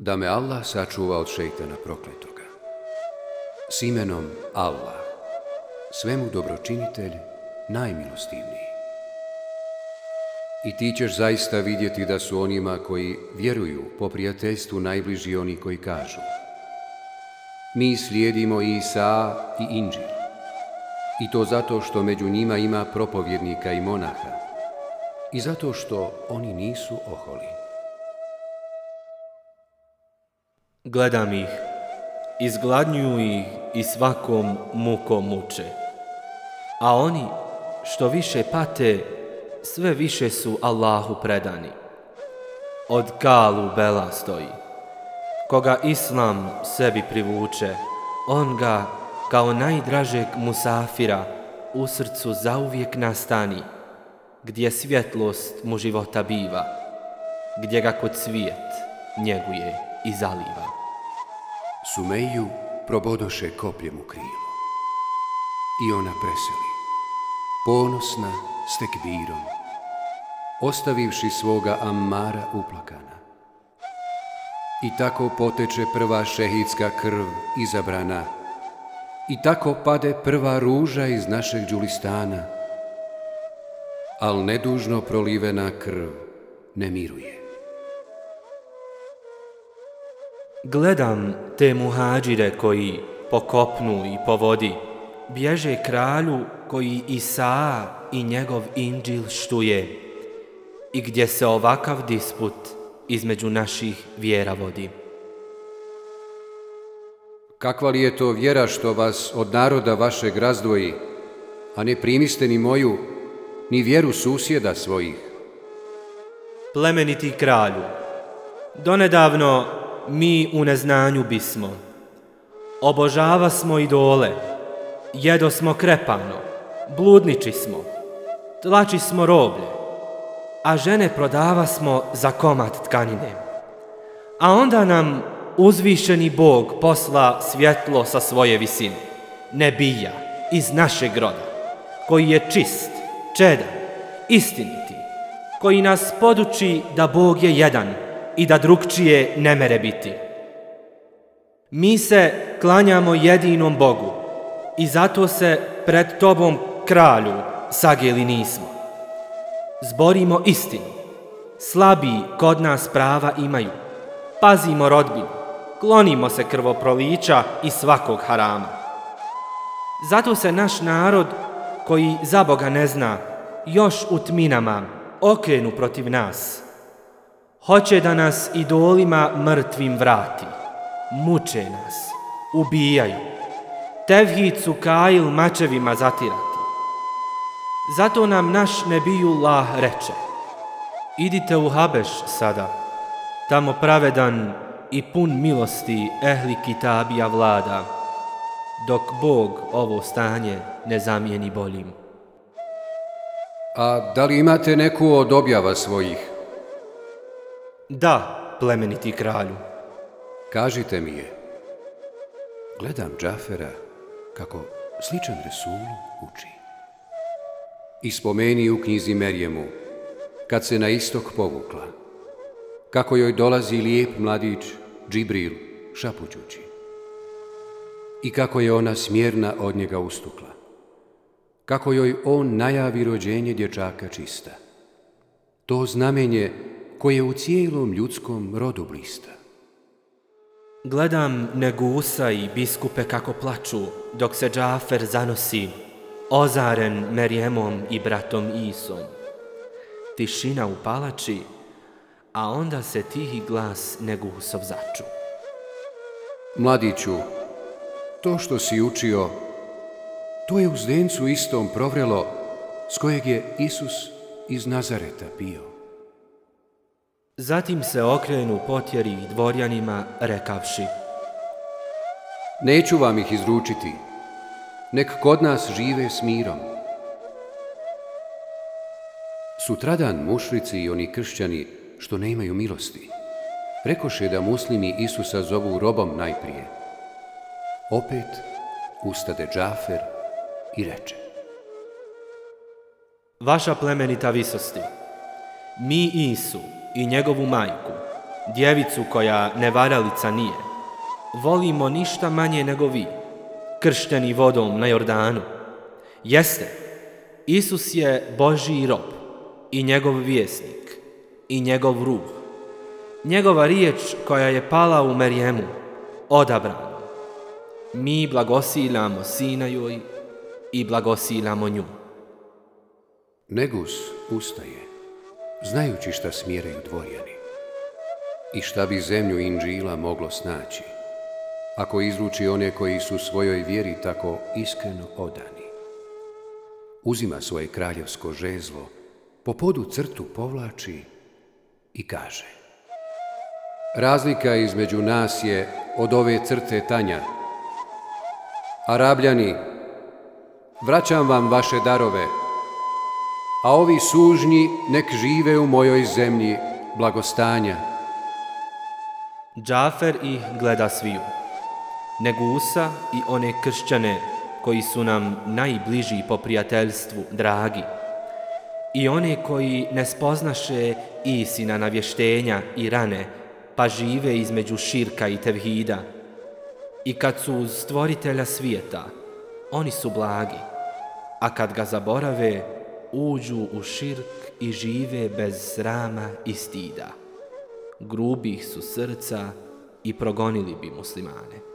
Da me Allah sačuva od šejtana prokletoga. S imenom Allah, svemu dobročinitelj, najmilostivniji. I ti ćeš zaista vidjeti da su onima koji vjeruju po prijateljstvu najbliži oni koji kažu: mi slijedimo Isa i Inđil. I to zato što među njima ima propovjednika i monaha, i zato što oni nisu oholi. Gledam ih, izgladnjuju ih i svakom mukom muče. A oni, što više pate, sve više su Allahu predani. Od kalu bela stoji. Koga Islam sebi privuče, on ga, kao najdražeg musafira, u srcu zauvijek nastani, gdje svjetlost mu života biva, gdje ga kod cvijet njeguje i zaliva. Sumeju probodoše kopljem u krilo i ona preseli, ponosna s tekbirom, ostavivši svoga Ammara uplakana. I tako poteče prva šehidska krv izabrana, i tako pade prva ruža iz našeg Đulistana, al nedužno prolivena krv ne miruje. Gledam te muhađire koji po kopnu i po vodi bježe kralju koji Isa i njegov Inđil štuje i gdje se ovakav disput između naših vjera vodi. Kakva li je to vjera što vas od naroda vašeg razdvoji, a ne primiste ni moju, ni vjeru susjeda svojih? Plemeniti kralju, donedavno mi u neznanju bismo. Obožava smo idole, jedo smo krepano, bludniči smo, tlači smo roblje, a žene prodava smo za komad tkanine. A onda nam uzvišeni Bog posla svjetlo sa svoje visine, nebija iz našeg roda, koji je čist, čedan, istiniti, koji nas poduči da Bog je jedan i da drugčije ne mere biti. Mi se klanjamo jedinom Bogu i zato se pred tobom, kralju, sageli nismo. Zborimo istinu, slabiji kod nas prava imaju, pazimo rodbinu, klonimo se krvoprolića i svakog harama. Zato se naš narod, koji za Boga ne zna, još u tminama okrenu protiv nas. Hoće da nas idolima mrtvim vrati, muče nas, ubijaju, tevhid su Kail mačevima zatirati. Zato nam naš nebijullah reče: idite u Habeš sada, tamo pravedan i pun milosti ehli kitabija vlada, dok Bog ovo stanje ne zamijeni boljim. A da li imate neku od objava svojih? Da, plemeniti kralju. Kažite mi je. Gledam Džafera kako sličan Resulu uči. I spomeni u knjizi Merjemu, kad se na istok povukla, kako joj dolazi lijep mladić Džibril šapućući i kako je ona smjerna od njega ustukla, kako joj on najavi rođenje dječaka čista. To znamenje koje u cijelom ljudskom rodu blista. Gledam Negusa i biskupe kako plaču, dok se Džafer zanosi, ozaren Merjemom i bratom Isom. Tišina u palači, a onda se tihi glas Negusov začu. Mladiću, to što si učio, to je u zdencu istom provrelo s kojeg je Isus iz Nazareta pio. Zatim se okrenu potjeri dvorjanima rekavši: neću vam ih izručiti, nek kod nas žive s mirom. Sutradan mušrici i oni kršćani što ne imaju milosti rekoše da muslimi Isusa zovu robom najprije. Opet ustade Džafer i reče: vaša plemenita visosti, mi Isu i njegovu majku djevicu koja nevaralica nije, volimo ništa manje nego vi, kršteni vodom na Jordanu. Jeste, Isus je Božji rob i njegov vjesnik i njegov ruh. Njegova riječ koja je pala u Merjemu, odabrano. Mi blagosiljamo sina joj i blagosiljamo nju. Negus ustaje, znajući šta smjeraju dvorjani i šta bi zemlju Inđila moglo snaći, ako izruči one koji su svojoj vjeri tako iskreno odani. Uzima svoje kraljevsko žezlo, po podu crtu povlači i kaže: razlika između nas je od ove crte tanja. Arabljani, vraćam vam vaše darove, a ovi sužnji nek žive u mojoj zemlji blagostanja. Džafer ih gleda sviju, Negusa i one kršćane koji su nam najbliži po prijateljstvu dragi, i one koji ne spoznaše Isina navještenja i rane, pa žive između širka i tevhida. I kad su uz stvoritelja svijeta, oni su blagi, a kad ga zaborave, uđu u širk i žive bez srama i stida. Grubih su srca i progonili bi muslimane.